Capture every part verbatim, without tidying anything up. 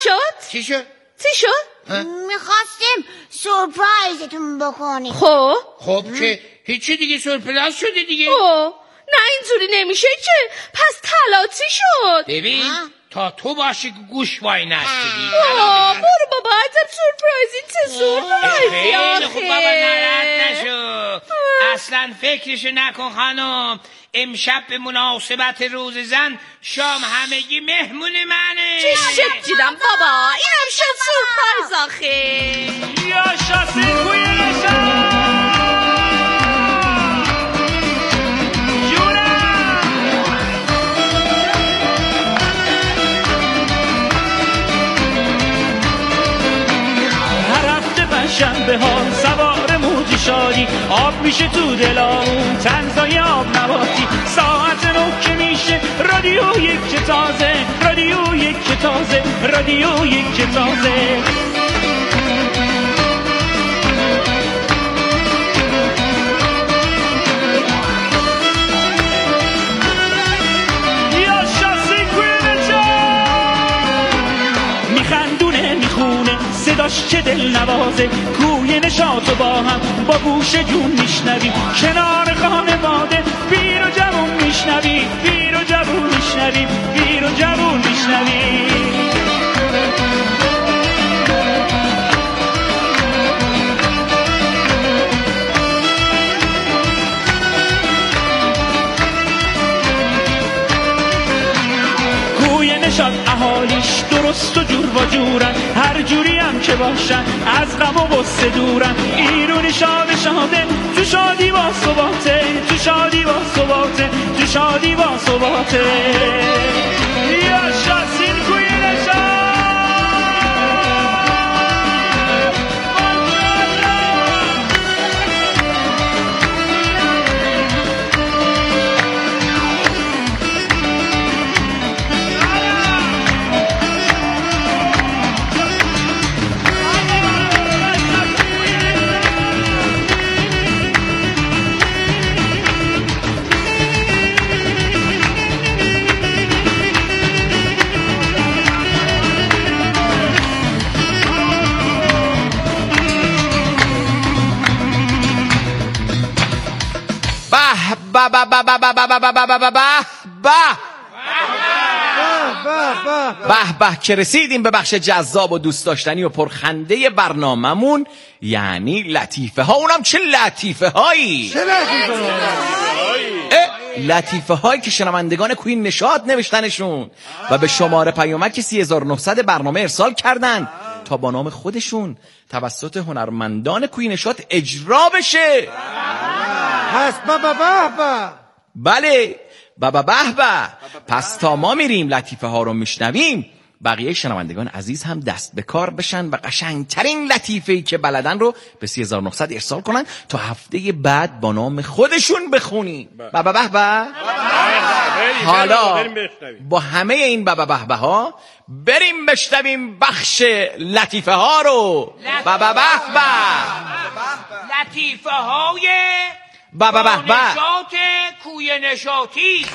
شد؟ چی شد؟ چی شد؟ میخواستیم سورپرایزتون بکنیم. خب خب که هیچی دیگه سورپرایز شده دیگه. خب نه اینجوری نمیشه که. پس طلا چی شد؟ ببین تا تو باشی که گوش وای نستدی. آه برو بابا عجب سورپرایزی. چه سورپرایزی آخه. خیلی خوب بابا ناراحت نشو. اصلا فکرشو نکن خانم. امشب به مناسبت روز زن شام همگی مهمون منه. چی شد دیدم بابا. اینم شد سورپرایز آخه. یا شاسی کوی شنبه ها سوار موج شادی آب میشه تو دلامون تنزای آب نباتی ساعت نو که میشه رادیو یک که تازه رادیو یک که تازه رادیو یک که تازه یا شاسی کوینجا میخندونه میخونه صداش چه دل نوازه کوی نشاطو با هم با گوش جون میشنویم کنار خانواده پیر و جوون میشنویم پیر و جوون میشنویم پیر و جوون میشنویم کوی نشاط اهالیش درست و جور و جورن هر جوری هم که باشن از غم و غصه دورن ایرونی شاد شاده تو شادی با ثباته تو شادی با ثباته تو شادی با ثباته یا شاسین کوی نشاط با با با با با با با با با با به به که رسیدیم به بخش جذاب و دوست داشتنی و پرخنده برنامه‌مون، یعنی لطیفه ها. اونم چه لطیفه هایی؟ چه لطیفه هایی؟ لطیفه هایی که شنوندگان کوین نشاط نوشتنشون و به شماره پیامک سی هزار و نهصد برنامه ارسال کردن تا با نام خودشون توسط هنرمندان کوین نشاط اجرا بشه. پس بابا بابا بله بابا به به. پس تا ما میریم لطیفه ها رو میشنویم، بقیه شنوندگان عزیز هم دست به کار بشن و قشنگترین لطیفه‌ای که بلدن رو به سی هزار و نهصد ارسال کنن تا هفته بعد با نام خودشون بخونیم. بابا به به. حالا با همه این بابا به به ها بریم بشنویم بخش لطیفه ها رو. بابا به به. لطیفه های بابا به به. نشاط کوی نشاطی.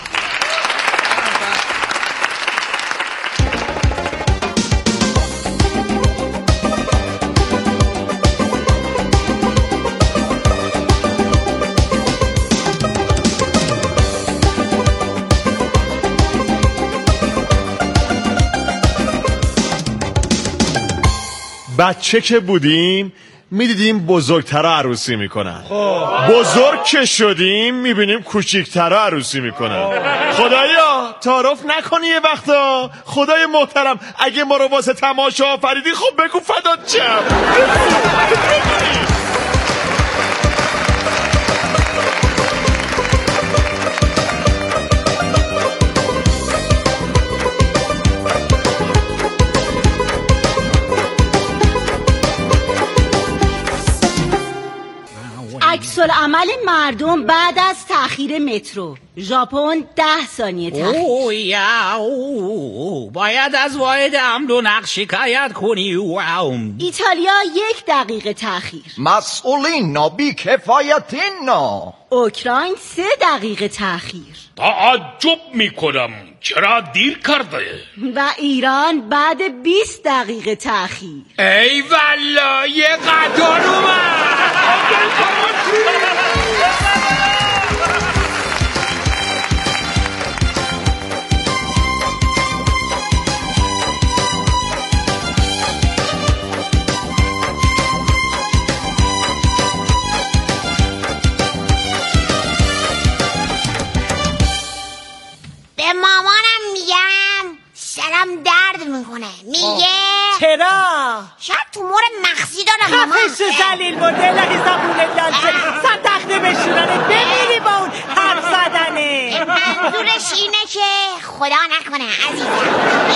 بچه که بودیم میدیدیم بزرگترها عروسی میکنن، بزرگ که شدیم میبینیم کوچیکترها عروسی میکنن. خدایا تعارف نکنی یه وقتا. خدای محترم اگه ما رو واسه تماشا آفریدی خب بگو فدات چم. عکس‌العمل مردم بعد از تأخیر مترو. ژاپن ده ثانیه تأخیر. اوه یا اوه باید از واحد حمل و نقل شکایت کنی. ایتالیا یک دقیقه تأخیر. مسئولین بی کفایتین. اوکراین سه دقیقه تأخیر. تعجب میکنم چرا دیر کرده؟ و ایران بعد بیست دقیقه تأخیر. ای والا یه قطار اومد. به مامانم میگم سرم درد میکنه. میگه چرا؟ شاید تومور مغزی دارم مامان. خفش زلیل مدل زبون لانچه سر تخته بشورنه بمیری با اون حرف زدنه. منظورش اینه که خدا نکنه عزیزم.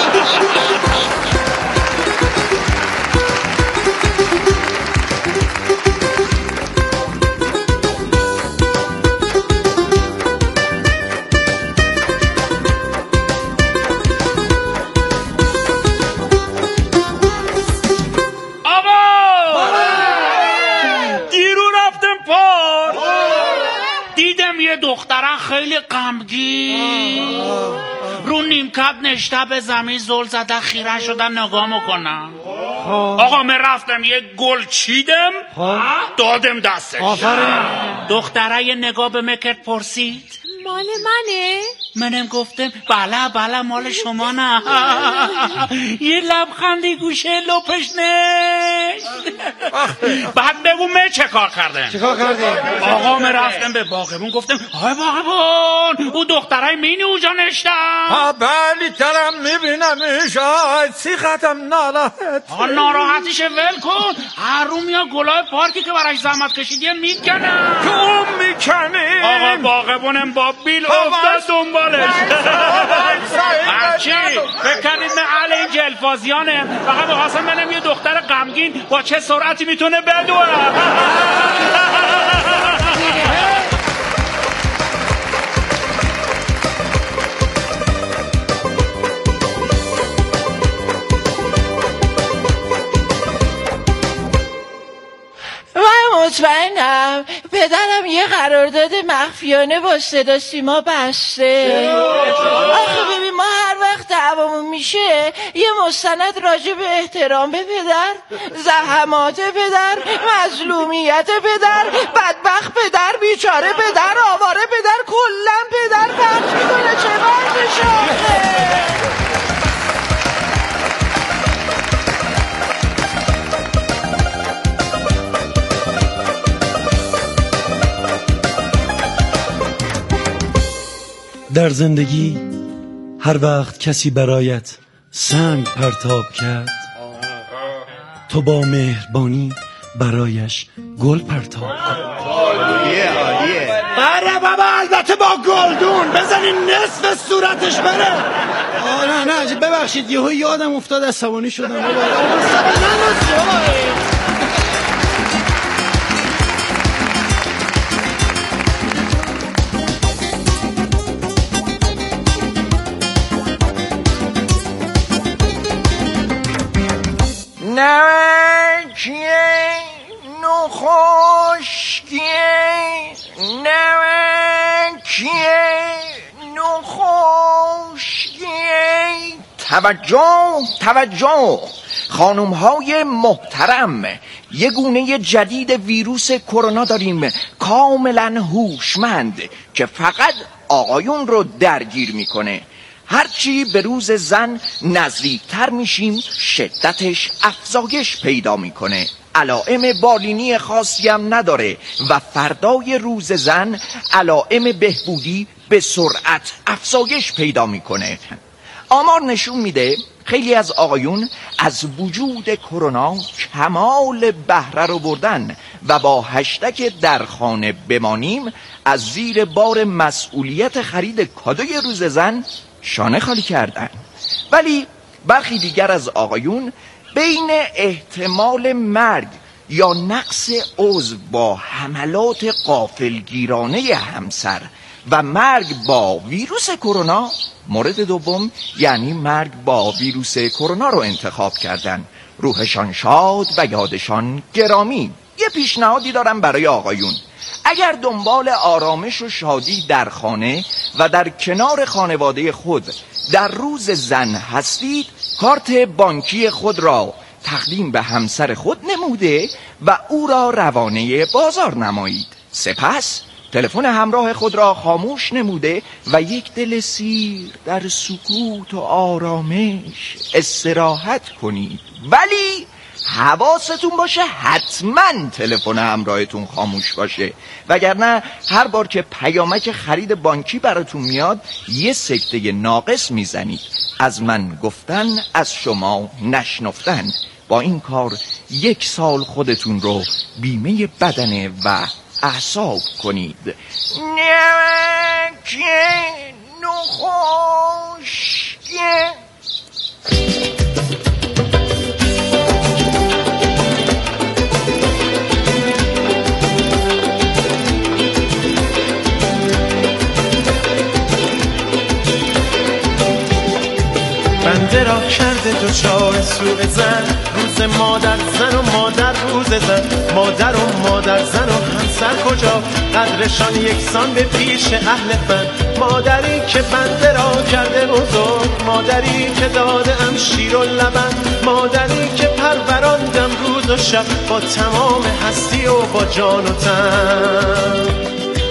دخترم خیلی غمگین رو نیمکت نشته به زمین زل زده خیره شدن نگاه میکنم. آقا من رفتم یه گل چیدم دادم دستش. دختره یه نگاه به مکت پرسید مال منه؟ منم گفتم بله بله مال شما نه. یه لبخندی گوشه لپش نشت. بعد بگو من چه کار کردم؟ چه کار کردیم؟ آقا من رفتم به باغبون گفتم های باغبون او دخترای مینی اوجا نشتم. ها بلی ترم میبینمش آی سیختم ناراحت. آقا ناراحتیش ول کن. هر رو میاد گلای پارکی که براش زحمت کشیدی میکنم. تو اون میکنی. آقا باغبونم با بیل افتاد دنبالش. هرچی بکنید من اهل این جلفازیانه. فقط بخواستم ببینم یه دختر غمگین با چه سرعتی میتونه بدوه. من مطمئنم پدرم یه قرارداد مخفیانه با صدا سیما بسته. آخه ببین ما هر وقت دعوامون میشه یه مستند راجع به احترام به پدر، زحمات پدر، مظلومیت پدر، بدبخت پدر، بیچاره پدر، آواره پدر، کلا پدر پخش میکنه. چه وقتش آخه؟ در زندگی هر وقت کسی برایت سنگ پرتاب کرد تو با مهربانی برایش گل پرتاب کن. عالیه عالیه. آره بابا البته با گلدون بزنین نصف صورتش بره. آره نه ببخشید یهو یادم افتاد عصبانی شدم. نوکیه نخوشکیه نوکیه نخوشکیه. توجه توجه خانم های محترم، یه گونه جدید ویروس کرونا داریم کاملا هوشمند که فقط آقایون رو درگیر میکنه. هرچی به روز زن نزدیکتر میشیم شدتش افزایش پیدا میکنه. علائم بالینی خاصی هم نداره و فردای روز زن علائم بهبودی به سرعت افزایش پیدا میکنه. آمار نشون میده خیلی از آقایون از وجود کرونا کمال بهره رو بردن و با هشتگ در خانه بمانیم از زیر بار مسئولیت خرید کادوی روز زن شانه خالی کردن. ولی برخی دیگر از آقایون بین احتمال مرگ یا نقص عضو با حملات غافلگیرانه همسر و مرگ با ویروس کرونا مورد دوم یعنی مرگ با ویروس کرونا رو انتخاب کردن. روحشان شاد و یادشان گرامی. یه پیشنهادی دارم برای آقایون. اگر دنبال آرامش و شادی در خانه و در کنار خانواده خود در روز زن هستید، کارت بانکی خود را تقدیم به همسر خود نموده و او را روانه بازار نمایید. سپس تلفن همراه خود را خاموش نموده و یک دل سیر در سکوت و آرامش استراحت کنید. ولی حواستون باشه حتما تلفن همراهتون خاموش باشه، وگرنه هر بار که پیامک خرید بانکی براتون میاد یه سکته ناقص میزنید. از من گفتن از شما نشنفتن. با این کار یک سال خودتون رو بیمه بدن و اعصاب کنید. نمک نخوشگه بنده را کرده دوچار سوء زن، روز مادر زن و مادر روز زن، مادر و مادر زن و همسر کجا، قدرشان یکسان به پیش اهل فن. مادری که بنده را کرده بزرگ، مادری که داده ام شیر و لبن، مادری که پروراندم روز و شب با تمام هستی و با جان و تن.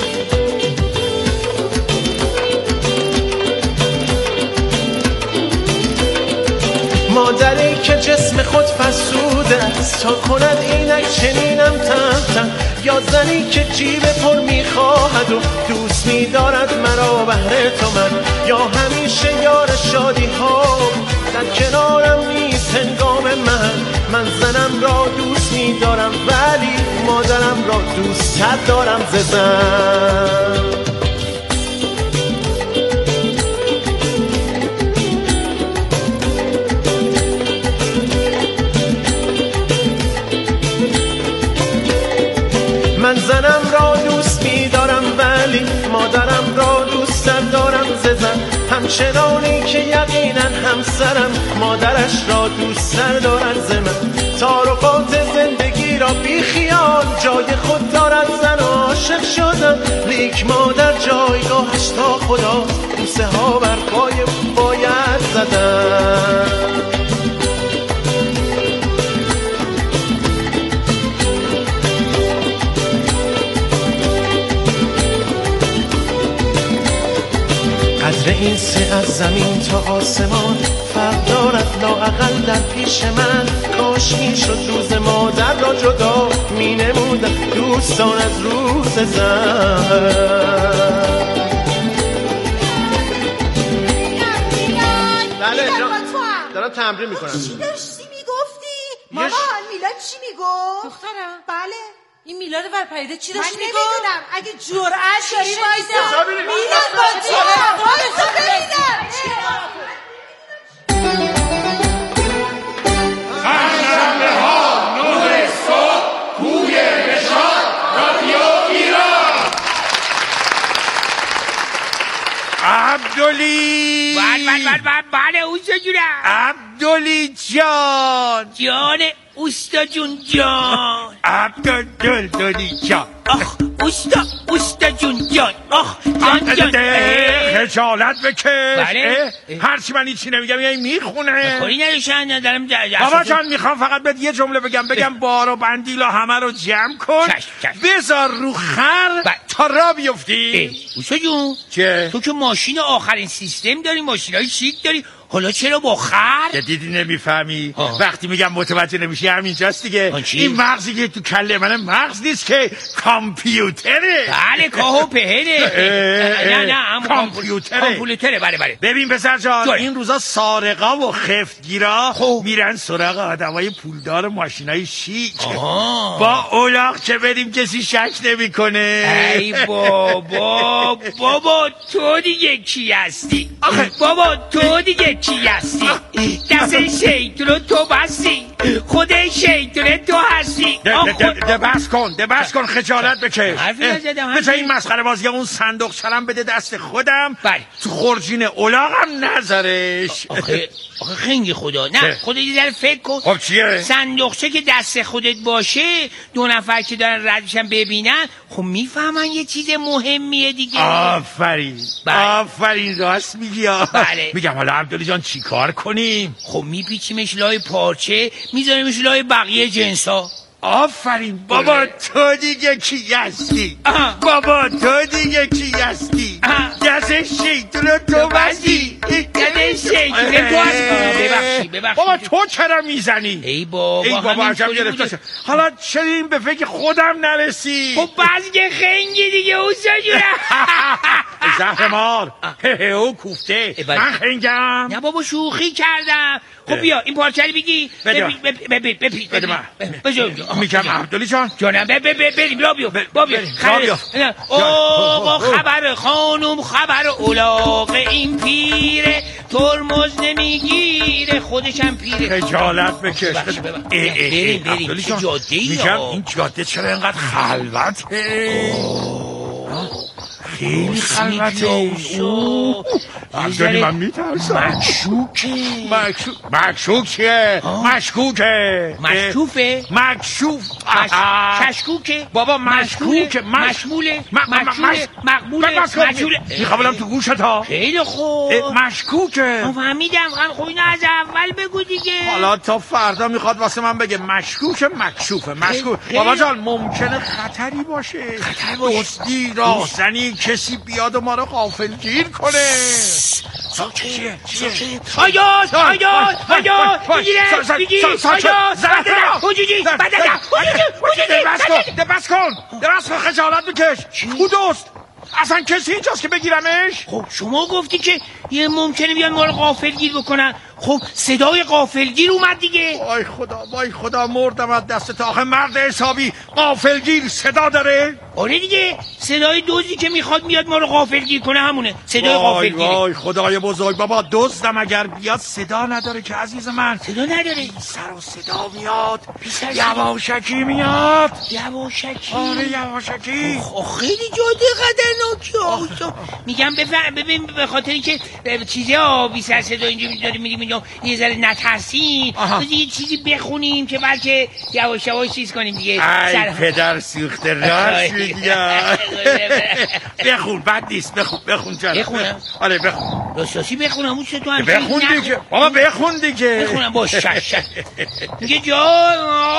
مادری که جسم خود فرسوده است تا کند اینک چنینم تم تم، یا زنی که جیب پر میخواهد و دوست میدارد مرا بهر تو من، یا همیشه یار شادی ها در کنارم نیست هنگام من. من زنم را دوست میدارم ولی مادرم را دوست تر دارم ز زن. من زنم را دوست می‌دارم ولی مادرم را دوست دارم ز زن، همچنانی که یقینا همسرم مادرش را دوست دارد ز من. تعارفات زندگی را بی خیال جای خود دارد زن و عاشق شدم، لیک مادر جایگاهش تا خدا، بوسه ها بر پای باید زدن. قدر این سه از زمین تا آسمان فرق دارد لااقل در پیش من. کاش می شد روز مادر را جدا می نمودم دوستان از روز زن. بله دارم تمرین میکنم. چی داشتی میگفتی؟ مامان میلاد چی میگفت؟ دخترم بله این میلاد ورپریده چی داشت میگفت؟ من نمیدونم. اگه جرأت داری وایسا میلاد با چی وایسا ببینم. پنجشنبه ها نور صبح کوی نشان رادیو ایران. عبدالی بله بله بله بله اوستا جونم. عبدالی جان جان اوستا جون جان. عبدالی جان. آخ اوستا اوستا جون جان. آخ جان جان. خجالت بکش. بله هرچی من هیچی نمیگم یعنی میخونه. خوری نداشتن ندارم. بابا جان میخوام فقط بهت یه جمله بگم بگم بار و بندیلا همه رو جمع کن بذار رو خر تا را بیفتی. اوستا جون چه؟ تو که ماشین آخرین سیستم داری، ماشین های شیک داری، حالا چرا با خر؟ دیدی نمیفهمی؟ وقتی میگم متوجه نمیشی همینجاست دیگه. این مغزی که تو کله من مغز نیست که کامپیوتره. بله کاهو پهنه. نه نه هم کامپیوتره. کامپیوتره بله بله. ببین پسر جان این روزا سارقا و خفتگیرا میرن سراغ آدمای پولدار ماشینای شیک. با اولاغ چه بریم کسی شک نمیکنه. ای بابا بابا تو دیگه کی هستی؟ بابا تو دیگه کی هستی؟ دست شیطون رو تو بستی، خود شیطون تو هستی. دبست کن دبست کن خجالت بکش. حرفی نزدم. بذار این مسخره بازی اون صندوق چرم بده دست خودم. بله. تو خورجین اولاغم نذارش. آخه آخه خنگ خدا نه خدا یه ذره فکر کن. خب چیه؟ صندوقچه که دست خودت باشه دو نفر که دارن ردشن ببینن خب میفهمن یه چیز مهمیه دیگه. آفرین بله. آفرین راست میگی. بله. میگم حالا عبدالی جان چی کار کنیم؟ خب میپیچیمش لای پارچه میذاریمش لای بقیه جنسا. آفرین بابا تو دیگه کی هستی؟ بابا تو دیگه کی هستی؟ دست شیطون تو بستی. دست شیطون تو هستی. ببخشی ببخشی بابا تو چرا میزنی؟ ای بابا ای بابا عجب گرفته. حالا چرا این به فکر خودم نرسی؟ خب بعضی که خنگی دیگه اوستا جونه. زهر مار او کوفته من خنگم. نه بابا شوخی کردم. خب بیا این پارچه رو بگی ببین ببین ببین بده من. بجا میگم عبدالی جان جانم بریم رابیو رابیو آقا خبر خانم خبر اولاغ این پیره ترمز نمیگیره خودشم پیره. خجالت بکش. بریم بریم چه جاده ای. میگم این جاده چرا اینقدر خلوته؟ خیلی خلوته. عبدالی من میترسم. مکشوکه مکشوک چیه؟ مشکوکه. مشکوفه؟ مکشوف. کشکوکه؟ بابا مشکوکه. مشموله؟ مقبوله؟ مقبوله؟ مشموله؟ میخوام تو گوشت ها. خیلی خوب. مشکوکه. فهمیدم. خب اینو از اول بگو دیگه. حالا تا فردا میخواد واسه من بگه مشکوکه مکشوفه. مشکوک. بابا جان ممکنه خطری باشه. خطر باشه. دزدی راهزنی کسی بیاد و ما رو غافلگیر کنه. ساکت ساکت آیاز آیاز آیاز بگیره بگیر آیاز زنده حجوجی بدده حجوجی دبست کن دبست کن خجالت بکش. کو دوست اصلا کسی اینجاست که بگیرمش؟ خب شما گفتی که یه ممکنه بیان ما رو غافلگیر بکنن. خب صدای غافلگیر اومد دیگه. وای خدا وای خدا مردم از دست تا. آخه مرد حسابی غافلگیر صدا داره؟ آره دیگه صدای دزدی که میخواد میاد ما رو غافلگیر کنه همونه صدای غافلگیر. وای وای خدای بزرگ. بابا دزدم اگر بیاد صدا نداره که عزیز من. صدا نداره. سر و صدا میاد. یواشکی میاد. یواشکی. آره یواشکی. خیلی جاده خطرناکه. میگم ببین به خاطری که چیزی آبی سر صدا اینجوری داره میریم یه ذره نترسیم. یه چیزی بخونیم که بلکه یواش یواش چیز کنیم دیگه. ای پدر سوخته راست میگی. بخون بد نیست. بخون بخون چرا بخونم. آره بخون. راستاسی بخونم اون چه تو هم بخون دیگه. بابا بخون دیگه. بخونم باش شش میگه جان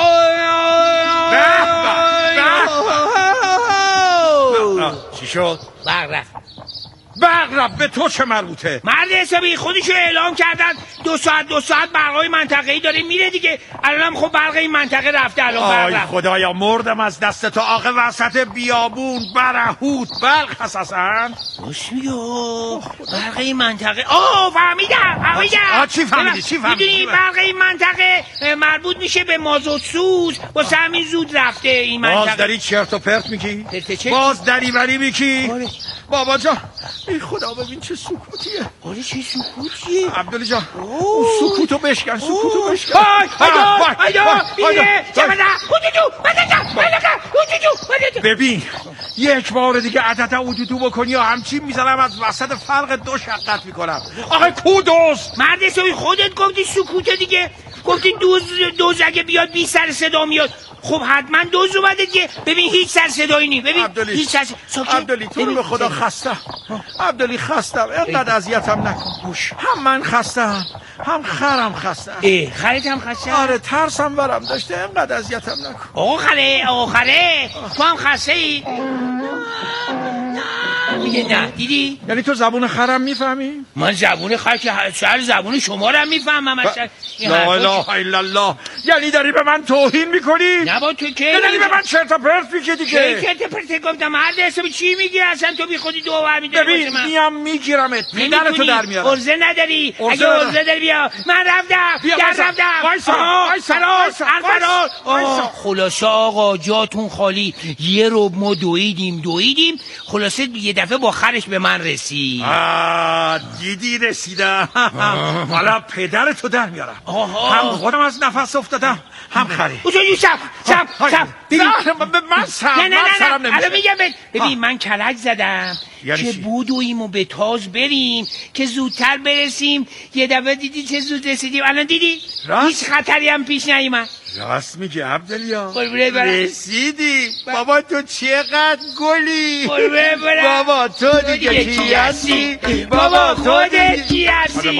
چی شد؟ برق رفت. برق رفت به تو چه مربوطه؟ مرد حسابی خودشو اعلام کردن دو ساعت دو ساعت برقای منطقه‌ای داره میره دیگه. الانم خب برق این منطقه رفته. الان برق رفت. خدایا مردم از دست تو. آقا وسط بیابون برهوت برق هست اصلا؟ باش میگو برق این منطقه. آه فهمیدم فهمیدم. آه چی فهمیدی چی فهمیدی؟ میدونی برق این منطقه مربوط میشه به مازوت سوز. واسه همین زود رفته این منطقه. باز داری چرت و پرت میگی؟ باز دریوری میگی؟ بابا جان ای خدا ببین چه سکوتیه. آره چه سکوتیه عبدالی جان. اون سکوتو بشکن سکوتو بشکن. های هایدا هایدا بیره چمنه حجوجو بدده ببین یک بار دیگه عدد حجوجو بکنی یا همچین میزنم از وسط فرق دو شقت میکنم. آخه کو دوست؟ مرد حسابی خودت گفتی سکوته دیگه. گفتی دوز دوز اگه بیاد بی سر صدا میاد. خب حتما دوز اومده دیگه. ببین هیچ سر صدایی نی. ببین عبدالی. هیچ سر عبدالی تو رو به خدا خستم. عبدالی خستم. اینقدر اذیتم نکن. هم من خستم هم خرم خستم. ای خرت هم خسته؟ آره ترسم برم داشته. اینقدر اذیتم نکن. آقا خره آقا خره تو هم خسته ای؟ میگه نه دیدی؟ یعنی تو زبون خرم میفهمی؟ من زبون خر که هر زبون شما رو هم میفهمم. لا اله الا الله. یعنی داری به من توهین میکنی؟ نه با تو که یعنی به من چرت و پرت میگی دیگه. چرت و پرت گفتم. مرد حسابی چی میگی اصلا؟ تو بی خودی دو ور میداری. ببین میام میگیرمت. پدر تو در میارم. ارزه نداری. اگه ارزه داری بیا. من رفتم. بیا رفتم. وایسا فراز فراز آه خلاصه آقا جاتون خالی. یه رو ما دویدیم دویدیم خلاصه یه دفعه با خرش به من رسید. آه دیدی رسیدم. حالا پدرتو در میارم. هم خودم از نفس افتادم هم خری. اوجا شب شب شب ببین من سرم نه نه نه نه الان میگم ببین من کلک زدم که بودویم و به تاز بریم که زودتر برسیم. یه دفعه دیدی چه زود رسیدیم. الان دیدی هیچ خطری هم پیش نیومد. راست میگی عبدالیا رسیدیم. بابا تو چقدر گلی. بابا تو دیگه کی هستی؟ بابا خودت کی هستی؟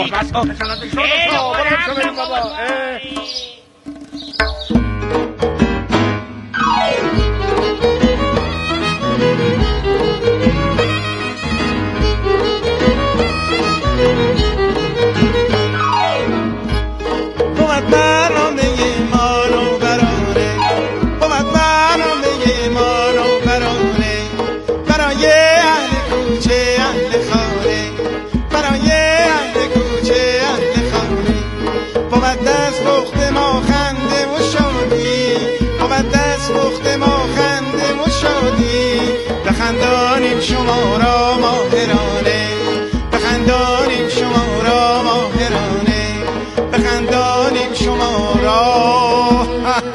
بود برنامه ما رو برانه بود برنامه ما رو برانه برای اهل کوچه اهل خانه برای اهل کوچه اهل خانه بود دست بخت ما خنده و شادی بود دست بخت ما خنده و شادی بخندانیم شما را ماهرانه بخندانیم شما را ماهرانه بخندانیم شما را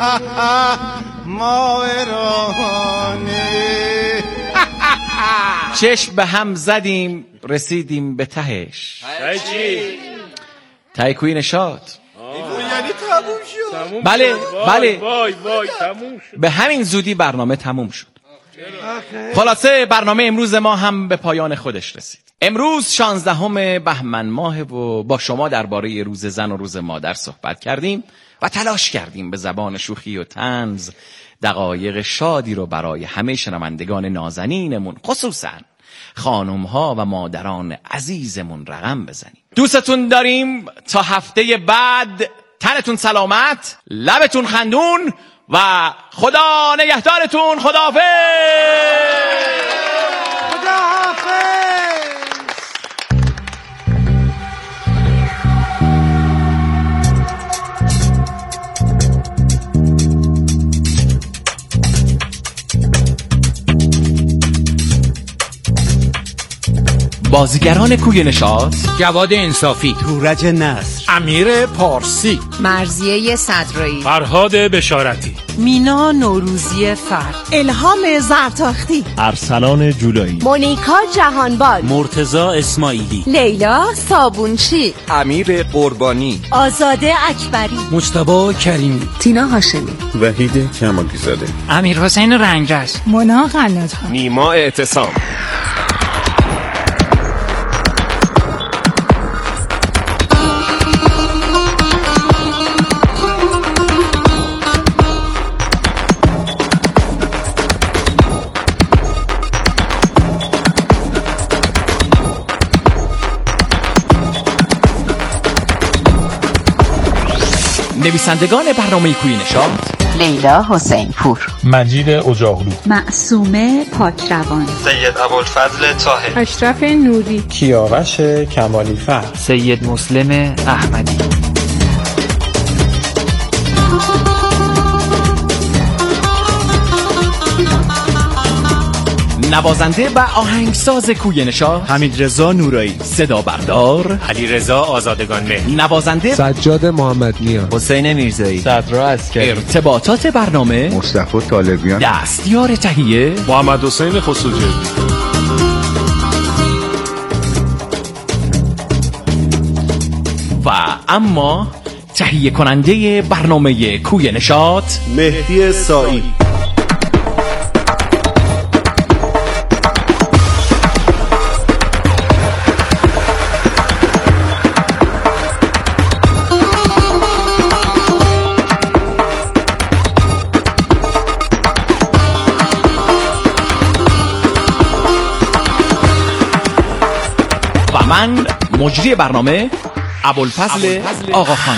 ماهرانه. چشم به هم زدیم رسیدیم به تهش. چی؟ ته کوی نشاط. یعنی تموم شد؟ بله بله وای وای تموم شد. به همین زودی برنامه تموم شد. خلاصه برنامه امروز ما هم به پایان خودش رسید. امروز شانزدهم بهمن ماه و با شما درباره روز زن و روز مادر صحبت کردیم و تلاش کردیم به زبان شوخی و طنز دقایق شادی رو برای همه شنوندگان نازنینمون خصوصا خانم ها و مادران عزیزمون رقم بزنیم. دوستتون داریم. تا هفته بعد تنتون سلامت، لبتون خندون و خدا نگهدارتون. خداحافظ. خداحافظ. بازیگران کوی نشاط: جواد انصافی، تورج نصر، امیر پارسی، مرضیه صدرایی، فرهاد بشارتی، مینا نوروزی فرد، الهام زرتاختی، ارسلان جولایی، مونیکا جهانبال، مرتضی اسماعیلی، لیلا صابونچی، امیر قربانی، آزاده اکبری، مجتبی کریمی، تینا هاشمی، وحید کمالی زاده، امیر حسین رنگرز، مونا قنات‌ها، نیما اعتصام. نویسندگان برنامه کوی نشاط: لیلا حسین پور، مجید اجاغلو، معصومه پاکروان، سید ابوالفضل طاهر، اشرف نوری، کیاوش کمالی فرد، سید مسلم احمدی. نوازنده و آهنگساز کوی نشاط: حمیدرضا نورایی، صدا بردار: علیرضا آزادگان مهر، نوازنده سجاد محمد نیا، حسین میرزایی، صدرا اسکری، ارتباطات برنامه: مصطفی طالبیان، دستیار تهیه: محمد حسین خسروجردی. و اما تهیه کننده برنامه کوی نشاط: مهدی سایی. و من مجری برنامه ابوالفضل آقاخان.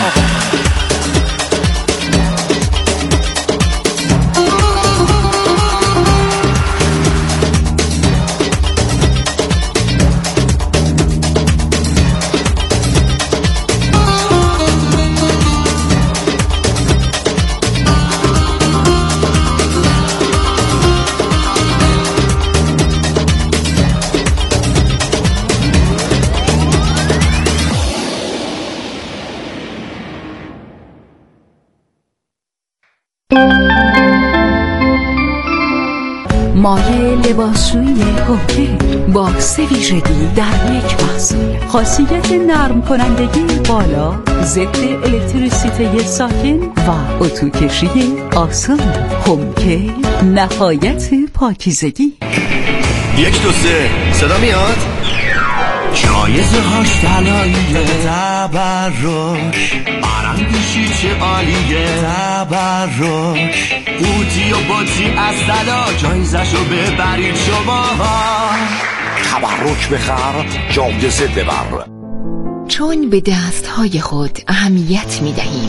مایع لباسشویی هوکه با سه ویژگی در یک محصول. خاصیت نرم کنندگی بالا، ضد الکتریسیته ساکن و اتو کشی آسان. هوکه نهایت پاکیزگی. یک دو سه صدا میاد؟ جایزه هاش طلاییه، تبرک آرندیشی چه عالیه، تبرک قوطی و باطی از طلا، جایزشو ببرید شما. تبرک بخر، جایزه ببر. چون به دستهای خود اهمیت می دهیم،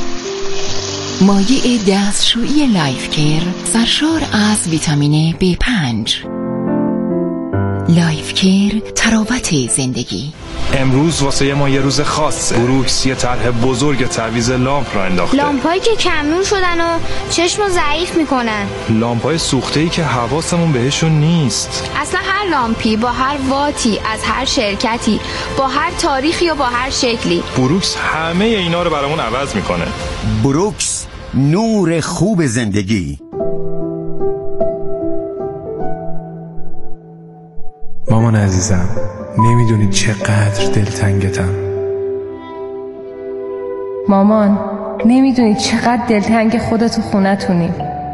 مایع دستشویی لایف کیر سرشار از ویتامین بی پنج. لایف کیر، تراوت زندگی. امروز واسه ما یه روز خاصه. بروکس یه طرح بزرگ تعویض لامپ را انداخته. لامپایی که کمنور شدن و چشمو ضعیف میکنن. لامپای سوخته‌ای که حواسمون بهشون نیست. اصلا هر لامپی با هر واتی از هر شرکتی با هر تاریخی و با هر شکلی، بروکس همه اینا رو برامون عوض میکنه. بروکس، نور خوب زندگی. مامان عزیزم، نمیدونی چقدر دلتنگتم. مامان، نمیدونی چقدر دلتنگ خودت و خونتونی.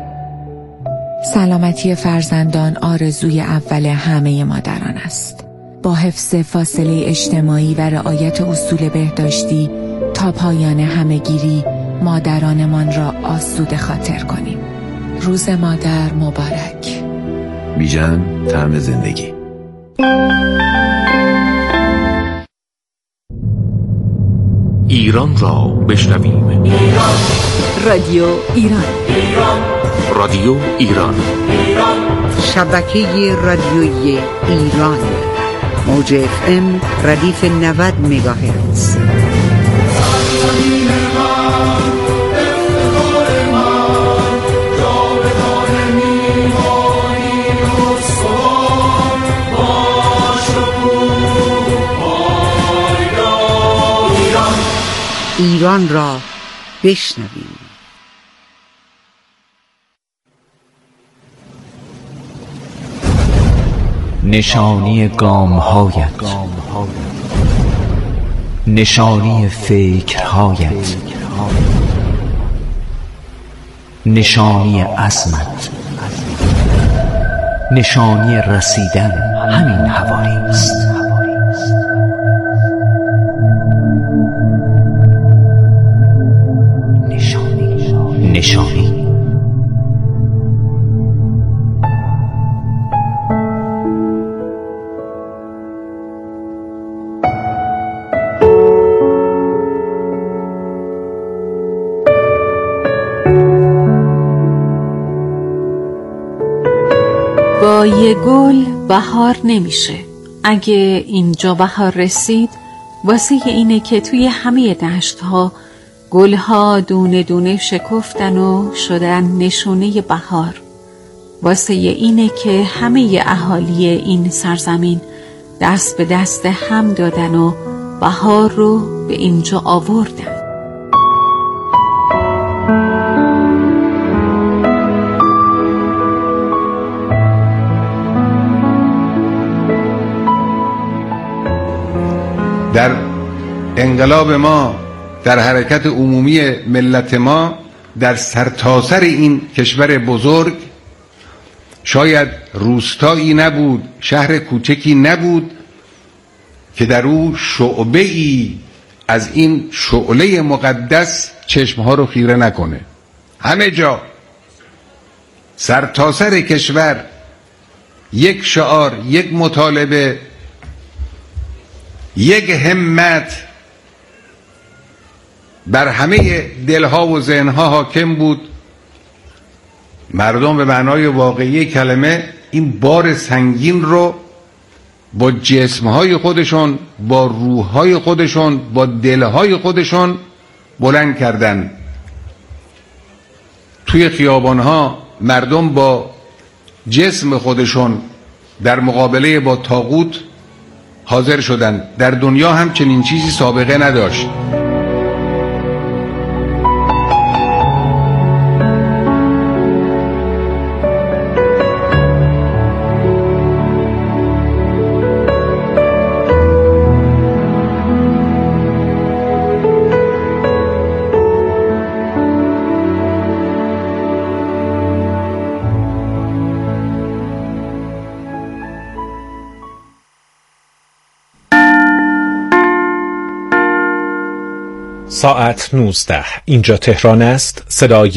سلامتی فرزندان آرزوی اول همه مادران است. با حفظ فاصله اجتماعی و رعایت اصول بهداشتی تا پایان همهگیری مادرانمان را آسوده خاطر کنیم. روز مادر مبارک. بیژن، طعم زندگی. ایران را بشنویم. ایران. رادیو ایران. ایران. رادیو ایران. ایران. شبکه رادیویی ایران. موج اف ام ردیف نود مگاهرتز. ایران را بشنویم. نشانی گام‌هایت، نشانی فکرهایت، نشانی عزمت، نشانی رسیدن همین حوالی است. نشانی. با یه گل بهار نمیشه. اگه اینجا بهار رسید، واسه اینه که توی همه دشت‌ها گلها دونه دونه شکفتن و شدن نشونه بهار. واسه اینه که همه اهالی این سرزمین دست به دست هم دادن و بهار رو به اینجا آوردن. در انقلاب ما، در حرکت عمومی ملت ما، در سرتاسر این کشور بزرگ شاید روستایی نبود، شهر کوچکی نبود که در او شعبه ای از این شعله مقدس چشمها رو خیره نکنه. همه جا سرتاسر کشور یک شعار، یک مطالبه، یک همت بر همه دلها و ذهنها حاکم بود. مردم به معنای واقعی کلمه این بار سنگین رو با جسمهای خودشون، با روحهای خودشون، با دلهای خودشون بلند کردن. توی خیابانها مردم با جسم خودشون در مقابله با طاغوت حاضر شدند. در دنیا هم چنین چیزی سابقه نداشت. ساعت نوزده. اینجا تهران است. صدای